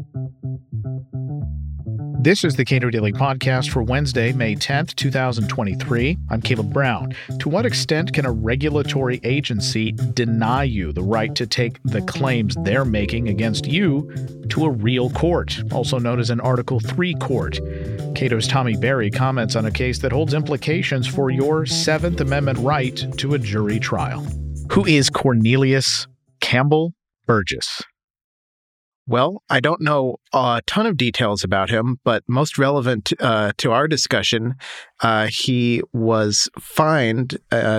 This is the Cato Daily Podcast for Wednesday, May 10th, 2023. I'm Caleb Brown. To what extent can a regulatory agency deny you the right to take the claims they're making against you to a real court, also known as an Article III court? Cato's Tommy Berry comments on a case that holds implications for your Seventh Amendment right to a jury trial. Who is Cornelius Campbell Burgess? Well, I don't know a ton of details about him, but most relevant to our discussion, he was fined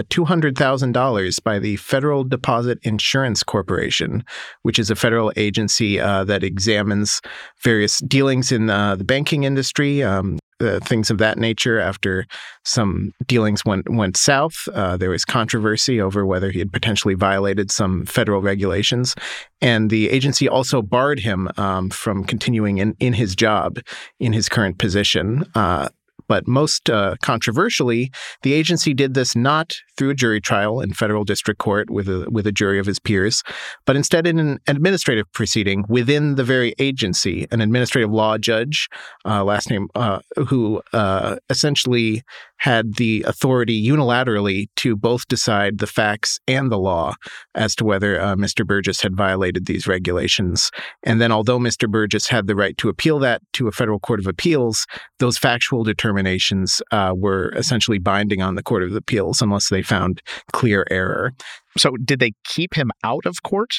$200,000 by the Federal Deposit Insurance Corporation, which is a federal agency that examines various dealings in the banking industry, things of that nature. After some dealings went south, there was controversy over whether he had potentially violated some federal regulations. And the agency also barred him from continuing in his job in his current position. But most controversially, the agency did this not through a jury trial in federal district court with a jury of his peers, but instead in an administrative proceeding within the very agency, an administrative law judge, last name, who essentially had the authority unilaterally to both decide the facts and the law as to whether Mr. Burgess had violated these regulations. And then although Mr. Burgess had the right to appeal that to a federal court of appeals, those factual determinations were essentially binding on the Court of Appeals unless they found clear error. So did they keep him out of court?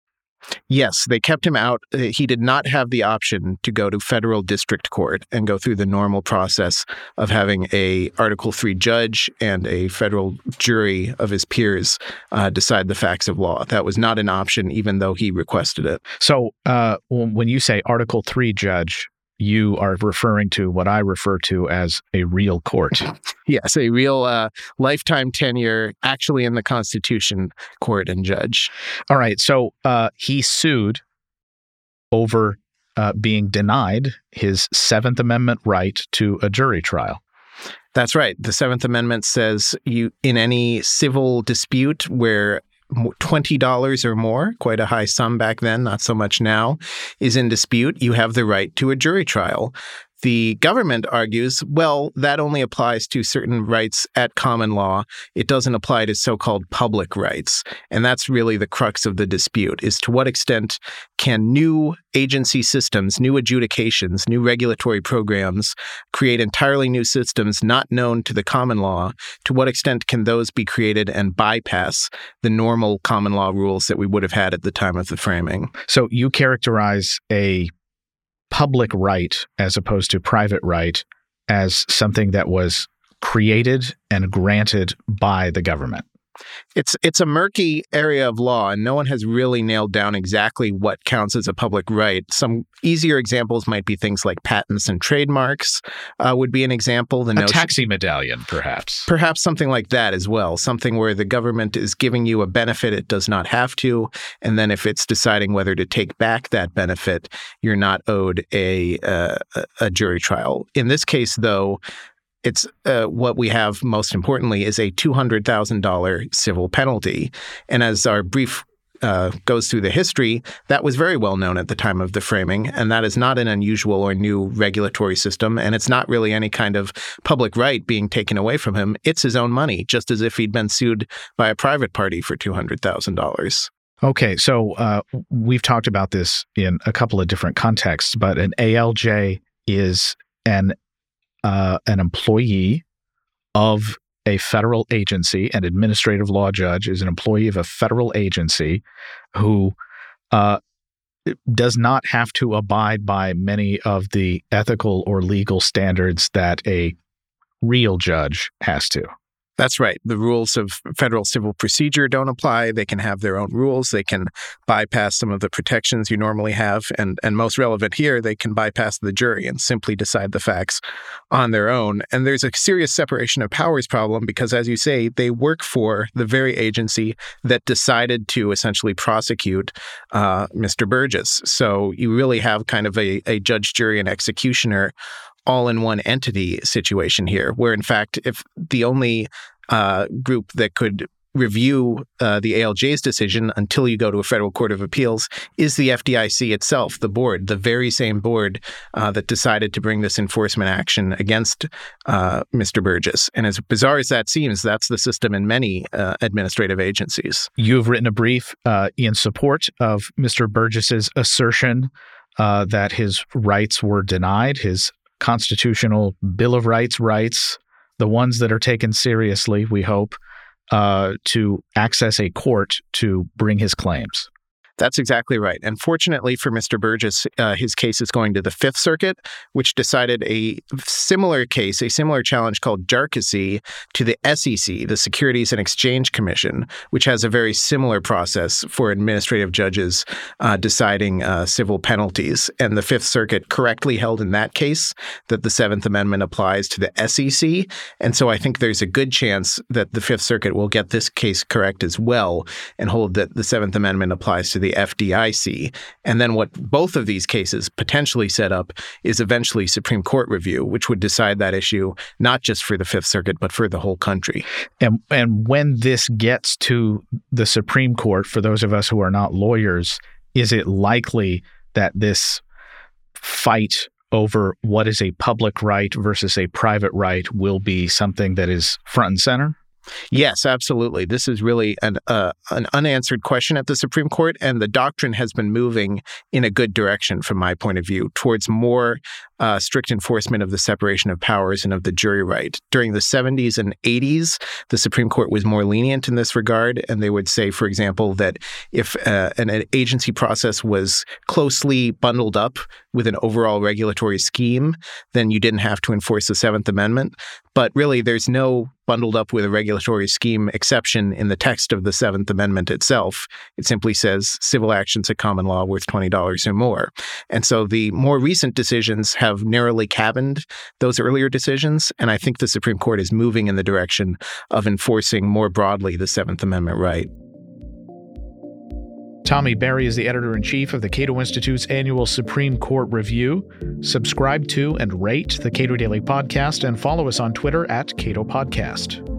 Yes, they kept him out. He did not have the option to go to federal district court and go through the normal process of having a Article III judge and a federal jury of his peers decide the facts of law. That was not an option, even though he requested it. So when you say Article III judge, you are referring to what I refer to as a real court. Yes, a real lifetime tenure, actually in the Constitution court and judge. All right. So he sued over being denied his Seventh Amendment right to a jury trial. That's right. The Seventh Amendment says you, in any civil dispute where $20 or more, quite a high sum back then, not so much now, is in dispute, you have the right to a jury trial. The government argues, well, that only applies to certain rights at common law. It doesn't apply to so-called public rights. And that's really the crux of the dispute, is to what extent can new agency systems, new adjudications, new regulatory programs create entirely new systems not known to the common law? To what extent can those be created and bypass the normal common law rules that we would have had at the time of the framing? So you characterize a public right as opposed to private right as something that was created and granted by the government. It's a murky area of law, and no one has really nailed down exactly what counts as a public right. Some easier examples might be things like patents and trademarks would be an example. A taxi medallion, perhaps. Perhaps something like that as well, something where the government is giving you a benefit it does not have to, and then if it's deciding whether to take back that benefit, you're not owed a jury trial. In this case, though, it's what we have most importantly is a $200,000 civil penalty. And as our brief goes through the history, that was very well known at the time of the framing. And that is not an unusual or new regulatory system. And it's not really any kind of public right being taken away from him. It's his own money, just as if he'd been sued by a private party for $200,000. Okay, so we've talked about this in a couple of different contexts, but an ALJ is an employee of a federal agency. An administrative law judge is an employee of a federal agency who does not have to abide by many of the ethical or legal standards that a real judge has to. That's right. The rules of federal civil procedure don't apply. They can have their own rules. They can bypass some of the protections you normally have. And most relevant here, they can bypass the jury and simply decide the facts on their own. And there's a serious separation of powers problem because, as you say, they work for the very agency that decided to essentially prosecute Mr. Burgess. So you really have kind of a judge, jury, and executioner all-in-one entity situation here, where in fact, if the only group that could review the ALJ's decision until you go to a federal court of appeals is the FDIC itself, the board, the very same board that decided to bring this enforcement action against Mr. Burgess. And as bizarre as that seems, that's the system in many administrative agencies. You've written a brief in support of Mr. Burgess's assertion that his rights were denied, his constitutional Bill of Rights, the ones that are taken seriously, we hope, to access a court to bring his claims. That's exactly right. And fortunately for Mr. Burgess, his case is going to the Fifth Circuit, which decided a similar case, a similar challenge called Jarkissi to the SEC, the Securities and Exchange Commission, which has a very similar process for administrative judges deciding civil penalties. And the Fifth Circuit correctly held in that case that the Seventh Amendment applies to the SEC. And so I think there's a good chance that the Fifth Circuit will get this case correct as well and hold that the Seventh Amendment applies to the FDIC. And then what both of these cases potentially set up is eventually Supreme Court review, which would decide that issue not just for the Fifth Circuit, but for the whole country. And when this gets to the Supreme Court, for those of us who are not lawyers, is it likely that this fight over what is a public right versus a private right will be something that is front and center? Yes, absolutely. This is really an unanswered question at the Supreme Court, and the doctrine has been moving in a good direction from my point of view towards more strict enforcement of the separation of powers and of the jury right. During the 70s and 80s, the Supreme Court was more lenient in this regard, and they would say, for example, that if an agency process was closely bundled up with an overall regulatory scheme, then you didn't have to enforce the Seventh Amendment. But really, there's no bundled up with a regulatory scheme exception in the text of the Seventh Amendment itself. It simply says civil actions at common law worth $20 or more. And so the more recent decisions have narrowly cabined those earlier decisions, and I think the Supreme Court is moving in the direction of enforcing more broadly the Seventh Amendment right. Tommy Berry is the editor-in-chief of the Cato Institute's annual Supreme Court Review. Subscribe to and rate the Cato Daily Podcast and follow us on Twitter @CatoPodcast.